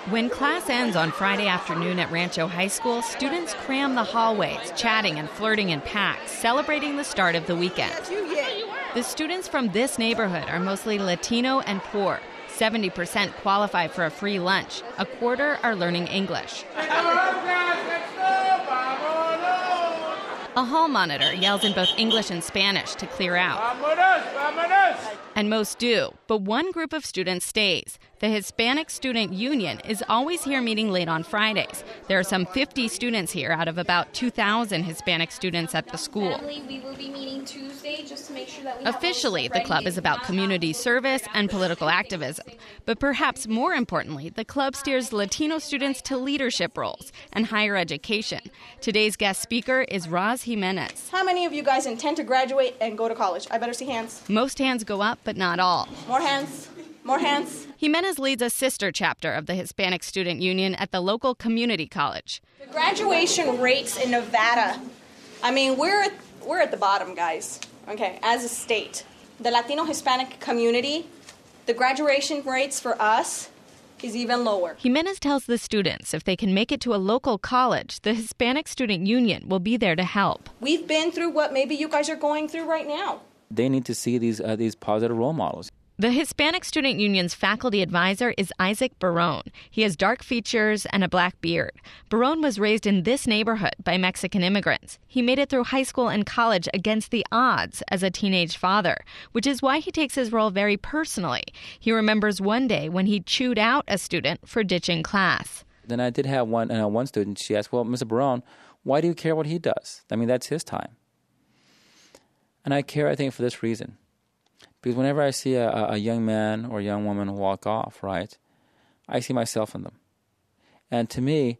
When class ends on Friday afternoon at Rancho High School, students cram the hallways, chatting and flirting in packs, celebrating the start of the weekend. The students from this neighborhood are mostly Latino and poor. 70% qualify for a free lunch. A quarter are learning English. A hall monitor yells in both English and Spanish to clear out. And most do, but one group of students stays. The Hispanic Student Union is always here meeting late on Fridays. There are some 50 students here out of about 2,000 Hispanic students at the school. We will be meeting Tuesday just to make sure that we Officially, the club is about community service and political activism. But perhaps more importantly, the club steers Latino students to leadership roles and higher education. Today's guest speaker is Roz Jimenez. How many of you guys intend to graduate and go to college? I better see hands. Most hands go up, but not all. More hands. More hands. Jimenez leads a sister chapter of the Hispanic Student Union at the local community college. The graduation rates in Nevada, I mean, we're at the bottom, guys, okay, as a state. The Latino Hispanic community, the graduation rates for us is even lower. Jimenez tells the students if they can make it to a local college, the Hispanic Student Union will be there to help. We've been through what maybe you guys are going through right now. They need to see these positive role models. The Hispanic Student Union's faculty advisor is Isaac Barone. He has dark features and a black beard. Barone was raised in this neighborhood by Mexican immigrants. He made it through high school and college against the odds as a teenage father, which is why he takes his role very personally. He remembers one day when he chewed out a student for ditching class. Then I did have one student. She asked, well, Mr. Barone, why do you care what he does? I mean, that's his time. And I care, I think, for this reason. Because whenever I see a young man or young woman walk off, right, I see myself in them. And to me,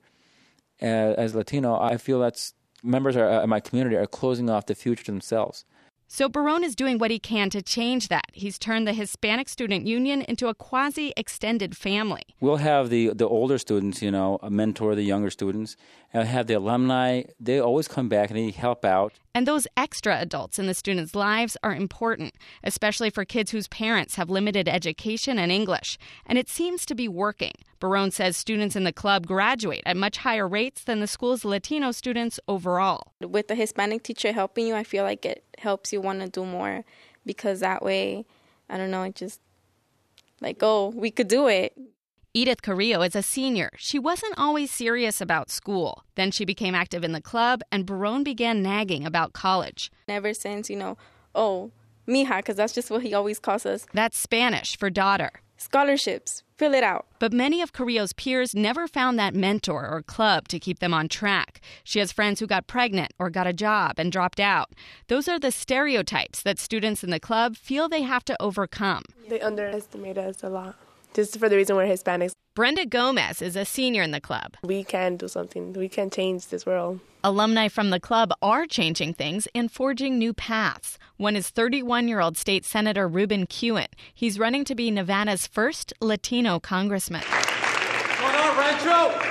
as Latino, I feel that members of my community are closing off the future to themselves. So Barone is doing what he can to change that. He's turned the Hispanic Student Union into a quasi-extended family. We'll have the older students, mentor the younger students, and have the alumni. They always come back and they help out. And those extra adults in the students' lives are important, especially for kids whose parents have limited education and English. And it seems to be working. Barone says students in the club graduate at much higher rates than the school's Latino students overall. With the Hispanic teacher helping you, I feel like it helps you want to do more because that way, I don't know, it just like, oh, we could do it. Edith Carrillo is a senior. She wasn't always serious about school. Then she became active in the club, and Barone began nagging about college. Ever since, oh, mija, because that's just what he always calls us. That's Spanish for daughter. Scholarships, fill it out. But many of Carrillo's peers never found that mentor or club to keep them on track. She has friends who got pregnant or got a job and dropped out. Those are the stereotypes that students in the club feel they have to overcome. They underestimate us a lot, just for the reason we're Hispanics. Brenda Gomez is a senior in the club. We can do something. We can change this world. Alumni from the club are changing things and forging new paths. One is 31-year-old State Senator Ruben Kihuen. He's running to be Nevada's first Latino congressman. What's going on, Rancho?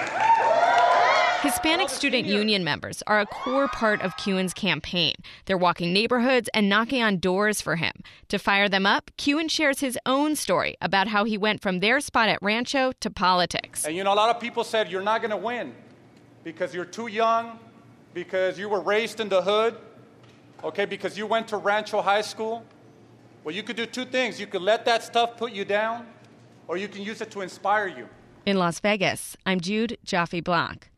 Hispanic Student Union members are a core part of Kihuen's campaign. They're walking neighborhoods and knocking on doors for him. To fire them up, Kihuen shares his own story about how he went from their spot at Rancho to politics. And a lot of people said you're not going to win because you're too young, because you were raised in the hood, because you went to Rancho High School. Well, you could do two things. You could let that stuff put you down, or you can use it to inspire you. In Las Vegas, I'm Jude Jaffe Blanc.